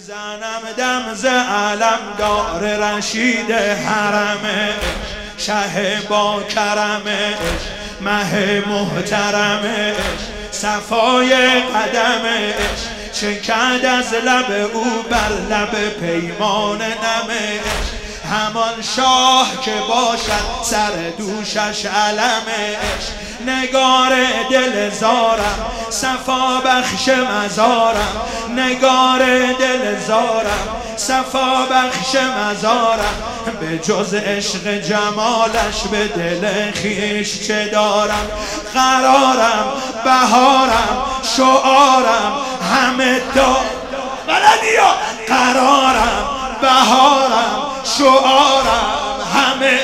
میزنم دم ز علم دار رشید حرمه، شه با کرمه، مه محترمه، صفای قدمه، چکد از لب او بر لب پیمان نمه، همان شاه که باشد سر دوشش علمه، نگار دل زارم صفا بخش مزارم، نگار دل زارم صفا بخش مزارم، به جز عشق جمالش به دل خیش چه دارم، قرارم بهارم شعارم همه دار بلدیا، قرارم بهارم شعارم همه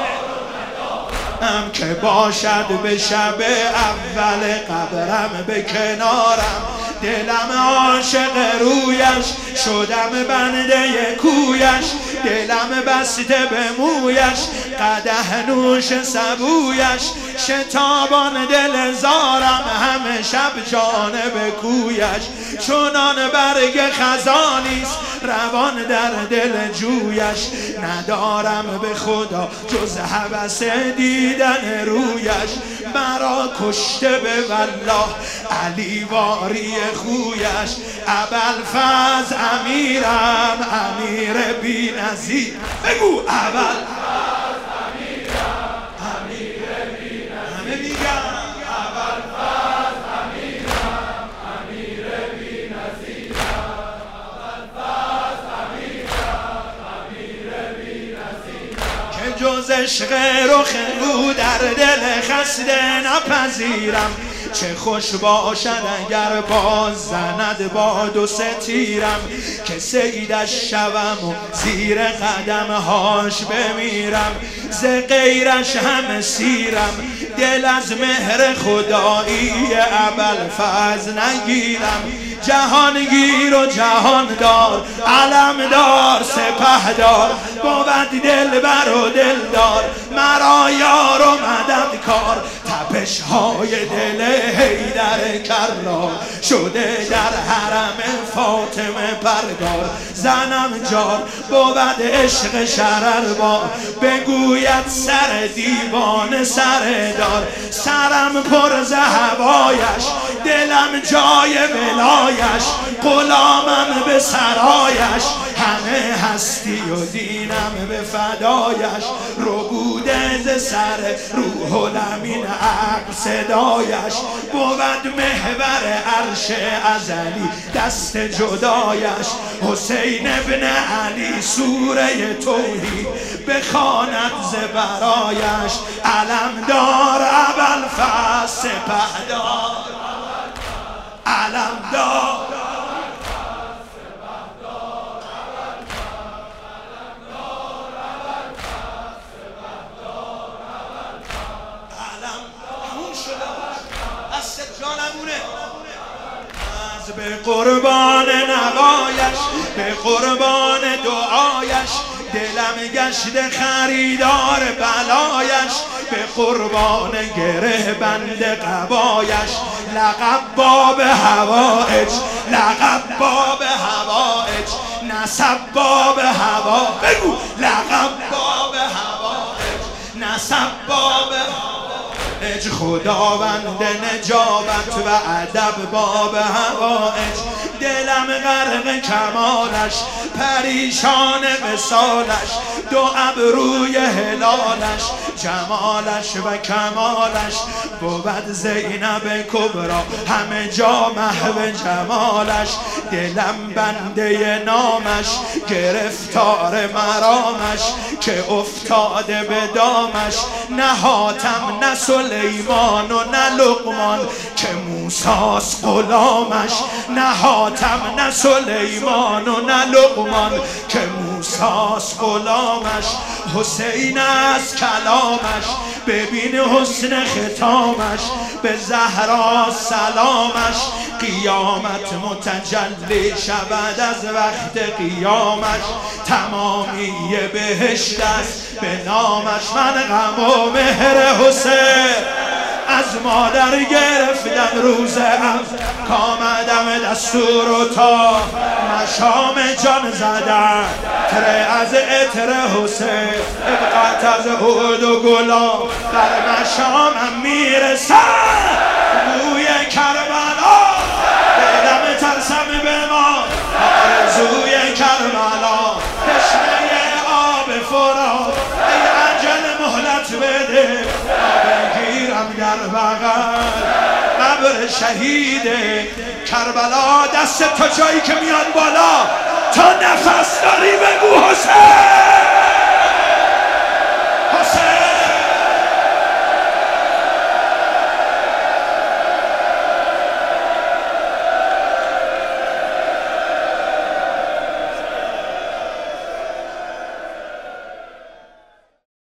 که باشد به شب اول قبرم به کنارم، دلم عاشق رویش شدم بنده کویش، دلم بسته به مویش قدح نوش سبویش، شتابان دل زارم همه شب جانب کویش، چونان برگ خزانیست روان در دل جویش، ندارم به خدا جز هوس دیدن رویش، مرا کشته به والله علی واری خویش، ابوالفضل امیرم امیر بی نظیر، بگو ابوالفضل امیرم امیر بی نظیر، همه میگن ابوالفضل امیرم امیر بی نظیر، ابوالفضل امیرم امیر بی نظیر، که جز عشق رخ او در دل خسته نپذیرم، چه خوش باشد اگر باز زند باد و ستیرم، که سیدش شوم و زیر قدمهاش بمیرم، ز غیرش همه سیرم دل از مهر خدایی ابوالفضل نگیرم، جهانگیر و جهاندار علمدار سپهدار، بود دلبر و دلدار مرا یار و مددکار، تپش های دل حیدر کرار شده در حرم فاطمه پرگار، زنم جار بود عشق شرربار، بگوید سر دیوان سردار، سرم پر ز هوایش دلم جای ولایش، غلامم به سرایش همه هستی و دینم به فدایش، ربوده ز سر روح الامین عقل صدایش، بود محور عرش ازلی دست جدایش، حسین ابن علی سوره توحید بخواند ز برایش، علمدار ابوالفضل سپهدار علمدار به قربان نوایش به قربان دعایش، دلم گشت خریدار بلایش، به قربان گره بند قبایش، لقب باب هوایج لقب باب هوایج، نسب باب هوا، بگو لقب باب هوایج نسب باب هوایج، خداوند نجابت و ادب باب هوایج، دلم غرق کمالش پریشان وصالش، دو ابروی هلالش جمالش و کمالش، بود زینب کبرا همه جا محو جمالش، دلم بنده نامش گرفتار مرامش، که افتاده به دامش نه حاتم نه سلیمان و نه لقمان، که موسی's غلامش نه حاتم نه سلیمان و نه لقمان، که موسی's غلامش، حسین از کلامش ببین حسن ختامش، به زهرا سلامش، قیامت متجلی شود از وقت قیامش، تمامی بهشت است به نامش، من غم و مهر حسین از مادر گرفتم روز کامدم دستور و تا مشام جان زدن تره از اتر حسین ابقت از عود و گلا بر مشامم میرسن بوی کربلا دلم ترسم به ما آرزوی کربلا تشنه آب فرات ای عجل مهلت بده بگیرم در بغل قبر شهید کربلا دست تا جایی که میاد بالا تا نفس داری بگو حسین